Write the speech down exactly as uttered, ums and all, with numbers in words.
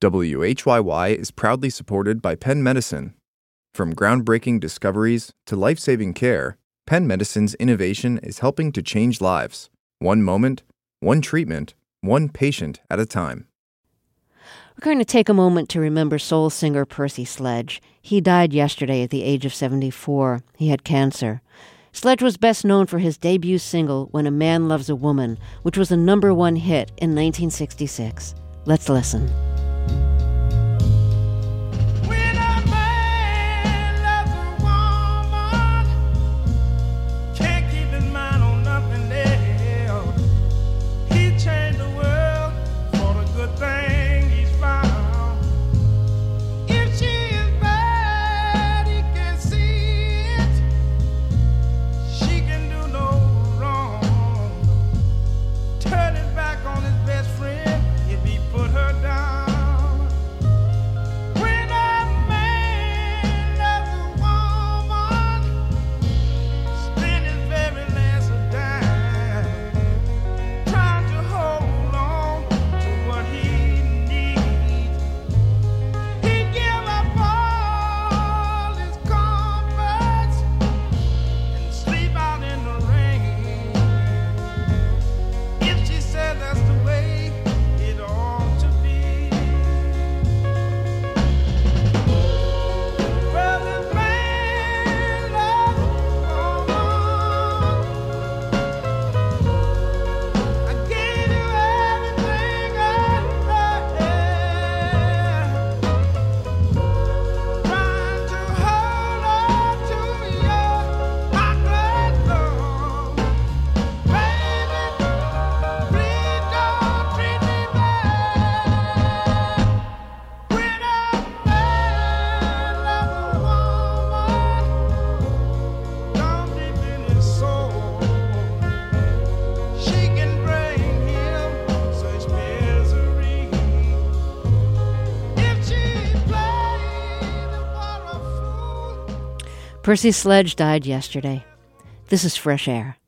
W H Y Y is proudly supported by Penn Medicine. From groundbreaking discoveries to life-saving care, Penn Medicine's innovation is helping to change lives, one moment, one treatment, one patient at a time. We're going to take a moment to remember soul singer Percy Sledge. He died yesterday at the age of seventy-four. He had cancer. Sledge was best known for his debut single, When a Man Loves a Woman, which was a number one hit in nineteen sixty-six. Let's listen. Percy Sledge died yesterday. This is Fresh Air.